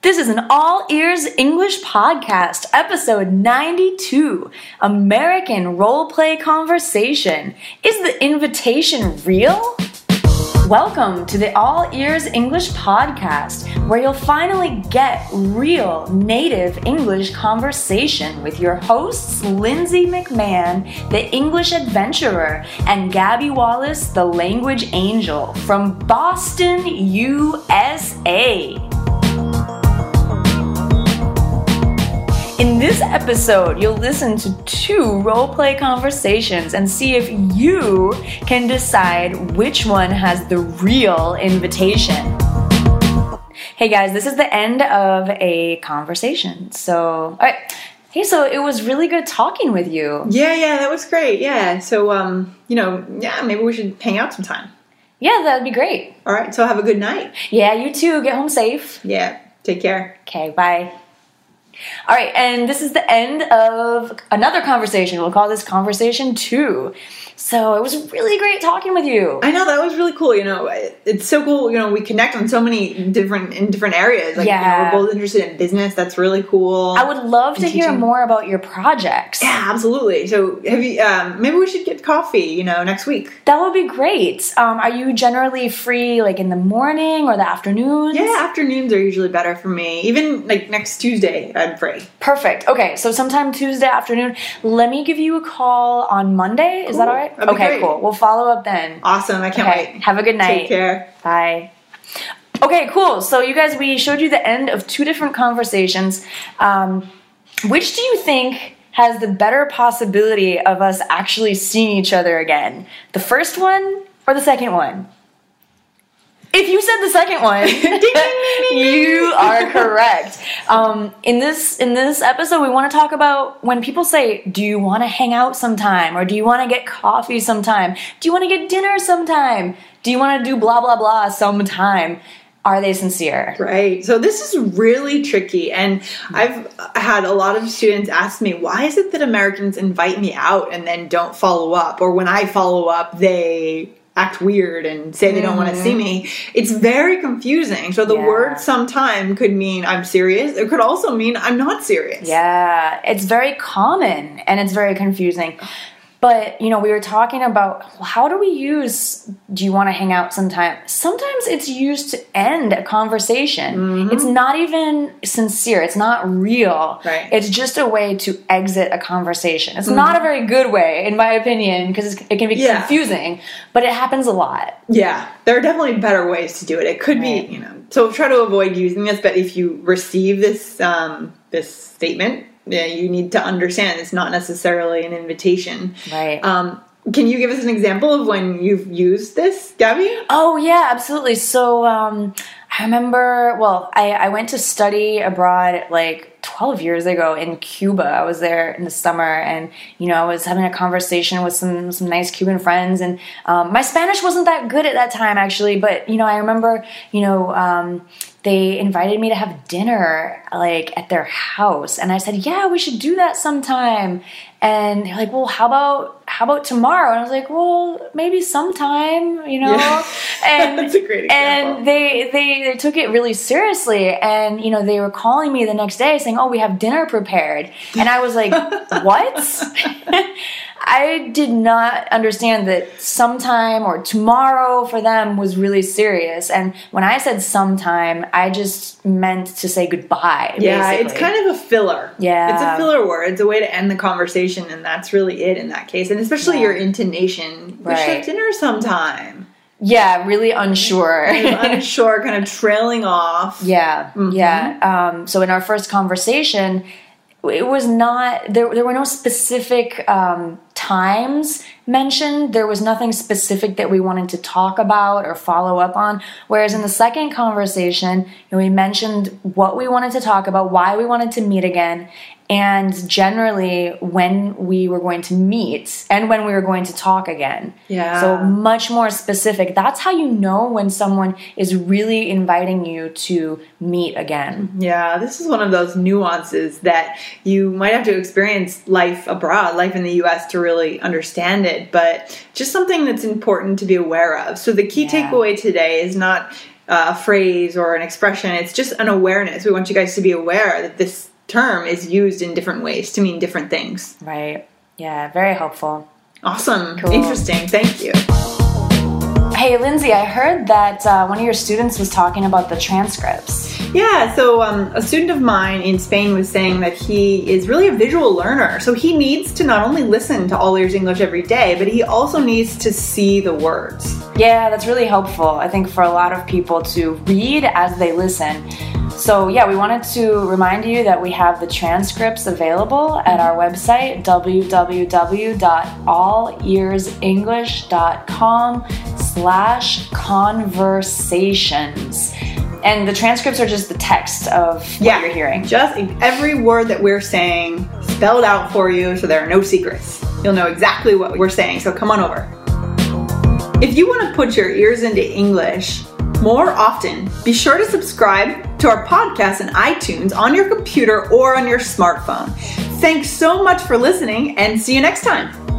This is an All Ears English podcast, episode 92, American Roleplay Conversation. Is the invitation real? Welcome to the All Ears English podcast, where you'll finally get real native English conversation with your hosts, Lindsay McMahon, the English adventurer, and Gabby Wallace, the language angel, from Boston, USA. In this episode, you'll listen to 2 roleplay conversations and see if you can decide which one has the real invitation. Hey guys, this is the end of a conversation. So, alright. Hey, so it was really good talking with you. Yeah, that was great. Yeah, so, maybe we should hang out sometime. Yeah, that'd be great. Alright, so have a good night. Yeah, you too. Get home safe. Yeah, take care. Okay, bye. All right, and this is the end of another conversation. We'll call this conversation 2. So it was really great talking with you. I know, that was really cool. It's so cool. We connect on so many different areas. We're both interested in business. That's really cool. I would love to hear more about your projects. Yeah, absolutely. So have you? Maybe we should get coffee. Next week. That would be great. Are you generally free, like in the morning or the afternoons? Yeah, afternoons are usually better for me. Even like next Tuesday, I'm free. Perfect. Okay, so sometime Tuesday afternoon. Let me give you a call on Monday. Cool. Is that all right? Okay, great. Cool. We'll follow up then. Awesome. I can't wait. Have a good night. Take care. Bye. Okay, cool. So you guys, we showed you the end of 2 different conversations. Which do you think has the better possibility of us actually seeing each other again? The first one or the second one? If you said the second one, you are correct. In this episode, we want to talk about when people say, do you want to hang out sometime? Or do you want to get coffee sometime? Do you want to get dinner sometime? Do you want to do blah, blah, blah sometime? Are they sincere? Right. So this is really tricky. And I've had a lot of students ask me, why is it that Americans invite me out and then don't follow up? Or when I follow up, they act weird and say they don't want to see me. It's very confusing. So the word sometime could mean I'm serious. It could also mean I'm not serious. Yeah, it's very common and it's very confusing. But, we were talking about, how do we use, do you want to hang out sometime? Sometimes it's used to end a conversation. Mm-hmm. It's not even sincere. It's not real. Right. It's just a way to exit a conversation. It's not a very good way, in my opinion, because it can be confusing. But it happens a lot. Yeah. There are definitely better ways to do it. It could be, so try to avoid using this. But if you receive this this statement, you need to understand it's not necessarily an invitation. Right. Can you give us an example of when you've used this, Gabby? Oh, yeah, absolutely. So I remember, I went to study abroad like 12 years ago in Cuba. I was there in the summer and, I was having a conversation with some nice Cuban friends. And my Spanish wasn't that good at that time, actually. But, I remember, they invited me to have dinner, like, at their house. And I said, yeah, we should do that sometime. And they're like, well, how about tomorrow? And I was like, well, maybe sometime, Yeah. And that's a great example. And they took it really seriously. And, they were calling me the next day saying, oh, we have dinner prepared. And I was like, what? I did not understand that sometime or tomorrow for them was really serious. And when I said sometime, I just meant to say goodbye. Yeah, basically. It's kind of a filler. Yeah. It's a filler word. It's a way to end the conversation, and that's really it in that case. And especially your intonation. We should have dinner sometime. Yeah, really unsure. Unsure, kind of trailing off. Yeah, yeah. So in our first conversation, it was not, there were no specific times mentioned. There was nothing specific that we wanted to talk about or follow up on. Whereas in the second conversation, we mentioned what we wanted to talk about, why we wanted to meet again, and generally when we were going to meet and when we were going to talk again. Yeah. So much more specific. That's how you know when someone is really inviting you to meet again. Yeah, this is one of those nuances that you might have to experience life abroad, life in the U.S. to really understand it, but just something that's important to be aware of. So the key takeaway today is not a phrase or an expression. It's just an awareness. We want you guys to be aware that this term is used in different ways to mean different things. Right. Yeah, very helpful. Awesome. Cool. Interesting. Thank you. Hey, Lindsay, I heard that one of your students was talking about the transcripts. Yeah, so a student of mine in Spain was saying that he is really a visual learner. So he needs to not only listen to All Ears English every day, but he also needs to see the words. Yeah, that's really helpful, I think, for a lot of people to read as they listen. So yeah, we wanted to remind you that we have the transcripts available at our website, www.allearsenglish.com/conversations. And the transcripts are just the text of what you're hearing. Just every word that we're saying spelled out for you, so there are no secrets. You'll know exactly what we're saying, so come on over. If you want to put your ears into English more often, be sure to subscribe to our podcast in iTunes on your computer or on your smartphone. Thanks so much for listening, and see you next time.